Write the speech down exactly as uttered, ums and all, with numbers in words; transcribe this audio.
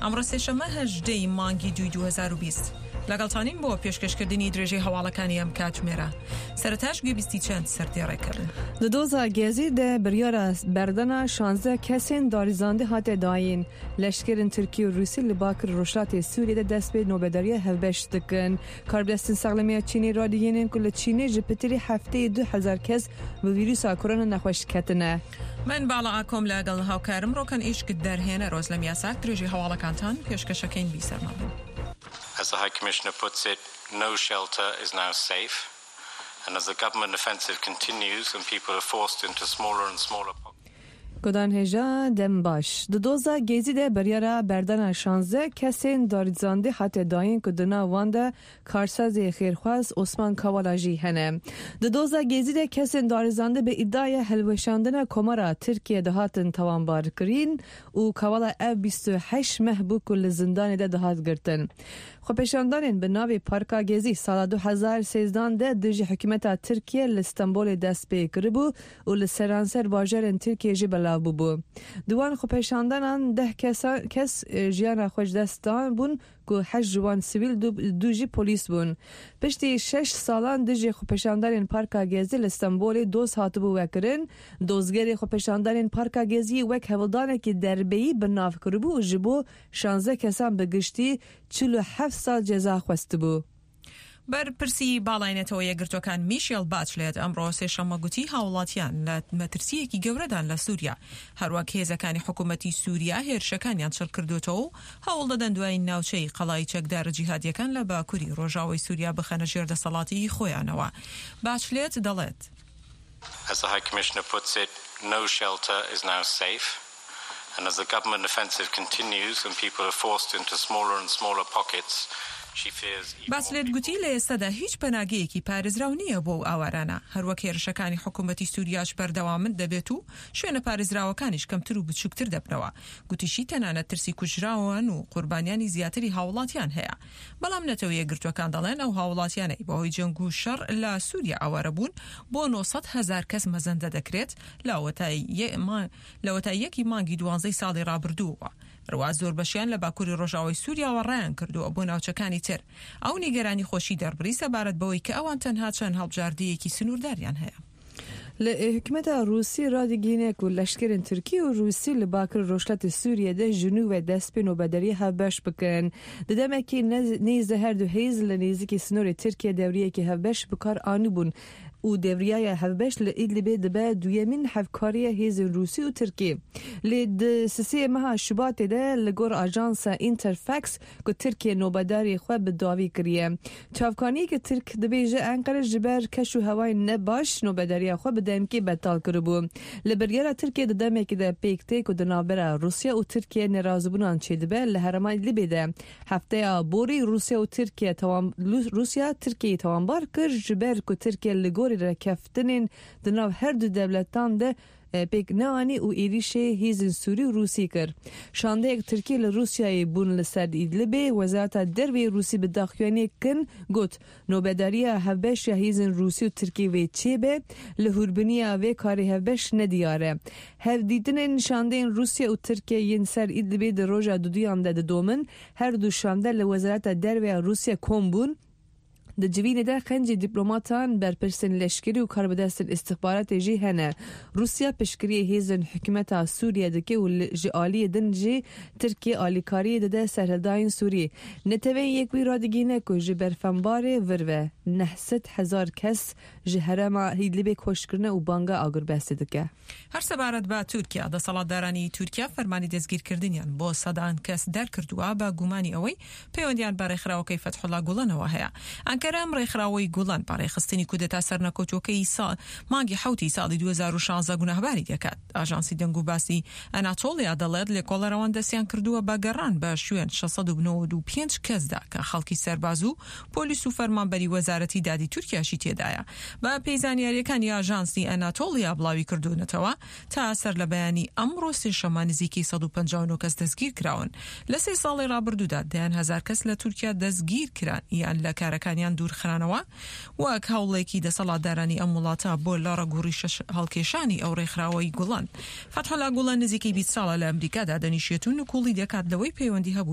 ئەمڕۆ سێشەممە هەژدەی مانگی دوی دو هەزار و بیست لەگەڵتانین بۆ پێشکەشکردنی درێژەی هەواڵەکانی ئەم کاتژمێرە. سەرەتاش گوێبیستی چەند سەردێڕێکردن. Di doza gezî de biryara berdana şanzdeh kesên darizandî hate dayîn. Leşkerên Tirkiye û Rûsî li Bakir Rojhilatê Sûriyeyê dest pê nobedariya hevbeş dikin. Karbidestên Sexlemiya Çînê radiyênin ku li Çînê ji pitirî hefteyê du hezar kes bi vîrusa korona nexweş ketine. من باڵا ئاکۆم لەگەڵ هاوکارم ڕۆکەن ئیشکت دەرهێنە ڕۆز لە میاساک درێژەی هەواڵەکانتان پێشکەشەکەین بیسەرما بوو. As the High Commissioner puts it, no shelter is now safe, and as the government offensive continues and people are forced into smaller and smaller pockets. Godan hêja dem baş. Di doza gezî de biryara berdana şanzdeh kesên darizandî hate dayîn ku di nav wan de karsazê xêrxwaz Osman Kavala jî hene. Di doza gezî de kesên darizandî bi îddiaya helweşandina komara Tirkiye de hatin tawanbar kirin û Kavala ev bîst û heşt meh bû ku li zindanê de dihat girtin. Xwepêşandanên bi navê Parka Gezî sala du hezar û sêzdan de di ji hikûmeta Tirkiye li Stenbolê dest pê kiribû û li seranser bajarên Tirkiye jî belav bûbû. Di wan xwepêşandanan deh kes jiyana xwe ji dest dan bûn ku heşt ji wan sivîl du jî polîs bûn. Piştî şeş salan di jî xwepêşandanên Parka Gezî li Stenbolê doz hatibû vekirin. Dozgerê xwepêşandanên Parka Gezî wek hevildanekî derbeyî bi nav kiribû û ji bo şanzdeh kesan bi giştî çil û heft sal ceza xwestibû. بەرپرسی باڵاینەتەوە یەکگرتوەکان میشێل باچلێت ئەمڕۆ سێشەممە گوتی هاوڵاتیان لە مەترسیەکی گەورەدان لە سووریا هەروەک هێزەکانی حکوومەتی سووریا هێرشەکانیان چڕ کردوێتەوە و هەوڵ دەدەن دوای ناوچەی قەڵای چەکدارە جیهادیەکان لە باکووری ڕۆژاوای سووریا بخەنە ژێر دەسەڵاتی خۆیانەوە. باچلێت دەڵێت As the High Commissioner puts it, no shelter is now safe, and as the government offensive continues and people are forced into smaller and smaller pockets. باسلێت گوتی لە ئێستادا هیچ پەناگەیەکی پارێزراو نییە بۆ ئەو ئاوارانە هەروەک هێرشەکانی حکوومەتی سووریاش بەردەوامن دەبێت و شوێنە پارێزراوەکانیش کەمتر و بچووکتر دەبنەوە. گوتیشی تەنانەت ترسی کوژراوان و قوربانیانی زیاتری هاوڵاتیان هەیە. بەڵام نەتەوەی یەکگرتوەکان دەڵێن ئەو هاوڵاتیانەی بەهۆی جەنگ و شەڕ لە سووریا ئاوارە بوون بۆ نۆ سەد هەزار کەس مەزەندە دەکرێت لە وەتاییەکی مانگی دوانزەی ساڵی ڕابردووەوە. ڕوا زۆر بەشیان لە باکووری ڕۆژاوای سووریاوە ڕایان کردووە بۆ ناوچەکانی تر. ئەو نیگەرانی خۆشی دەربڕی سەبارەت بەوەی کە ئەوان تەنها چەند هەڵبژاردەیەکی سنوورداریان هەیە. Li hikûmeta Rûsî radîgîne ku leşkerên Tirkiye û Rûsî li Bakir Rojhilatê Sûriyeyê ji nû ve dest pê nobederiya hevbeş bikin. Di demekî nêzî her du hêz li nêzîkî snorê Tirkiye devriyekî hevbeş bi kar anîbûn û devriyaya hevbeş li Îdlibê dibe duyemîn hevkariya hêzên Rûsî û Tirkiye. Lê di sisê meha Şubatê de li gor ajansa Interfax ku Tirkiye nobedariyê xwe bi dawî kiriye. Çavkaniyekî Tirk dibêje Enkere ji ber keş û hewayên nebaş nobedariya xwe bi demkî betal kiribû. Li biryara Tirkiye di demekî de pêk tê ku di navbera Rusya û Tirkiye nerazîbûnan çêdibe li herêma Îdlibê de. Hefteya borî Rusya û Tirkiye Rusya Tirkiyeyê tawanbar kir ji ber ku Tirkiye li gorî rekeftinên di nav her du devletan de pêk neanî û êrişê hêzên Sûrî û Rûsî kir. Şandeyek Tirkiye li Rûsyayê bûn li ser Îdlibê Wezareta Dervê Rûsî bi daxuyaniyê kin got nobedariya hevbeş ya hêzên Rûsî û Tirkiye vê çêbe li hûrbiniya vê karê hevbeş nediyar e. Hevdîtinên şandeyên Rûsya û Tirkiye yên ser Îdlibê di roja duduyan de didomin her du şande li Wezareta Dervê ya Rûsya kom bûn. Di civînê de xencê dîplomatan berpirsên leşkerî û karbidestên istihbaratê jî hene. Rusya piştgiriyê hêzên hikûmeta Sûriye dike û ji aliyê din jî Tirkiye alîkariyê dide serhildayên Sûrî. Netewên yek wî radîgîne ku ji berfembarê vir ve neh sed hezar kes ji herêma Îdlibê koşkirine û banga agirbezdê dike. Her sebaret ba Tirkiye desthilatdaranî Tirkiye fermanî destgîrkiriniyan bo sedan kes derkirduwa ba gumanî ew peywendiyان ba rêxiraokê Fethullah Gulenەوە heye. ئەنکەرە ڕێکخراوەی گوڵان پاڕێخستنی کودەتا سەرنەکۆچووەکەی سا مانگی حوتی ساڵی دو هەزار و شانزدە گوناهباری دەکات. ئاژانسی دەنگ و باسی ئەناتۆڵیا دەڵێت لێکۆڵەرەوان دەستیان کردووە بە گەڕان بە شوێن شەسەد و نۆ و پێنج کەسدا کە خەڵکی سەرباز و پۆلیس و فەرمانبەری وەزارەتی دادی تورکیاشی تێدایە. بە پەیزانیاریەکانی ئاژانسی ئەناتۆڵیا بڵاوی کردوونەتەوە تا سەر لە بەیانی ئەمڕۆ سێشەممە نزیکی سەد و پەنجا و نۆ کەس دەستگیر کراون. لە سێ ساڵی ڕابردوودا دەیان هەزار کەس لە تورکیا دەستگیر کران یان لە کارەکانیان دوورخرانەوە وەک هەوڵێکی دەسەڵاتدارانی ئەم وڵاتە بۆ لە ڕەگوڕی هەڵکێشانی ئەو ڕێکخراوەی گوڵان. فتحولا گوڵان نزیکەی بیست ساڵە لە ئەمریکادا دەنیشێت و نکوڵی دەکات لەوەی پەیوەندی هەبوو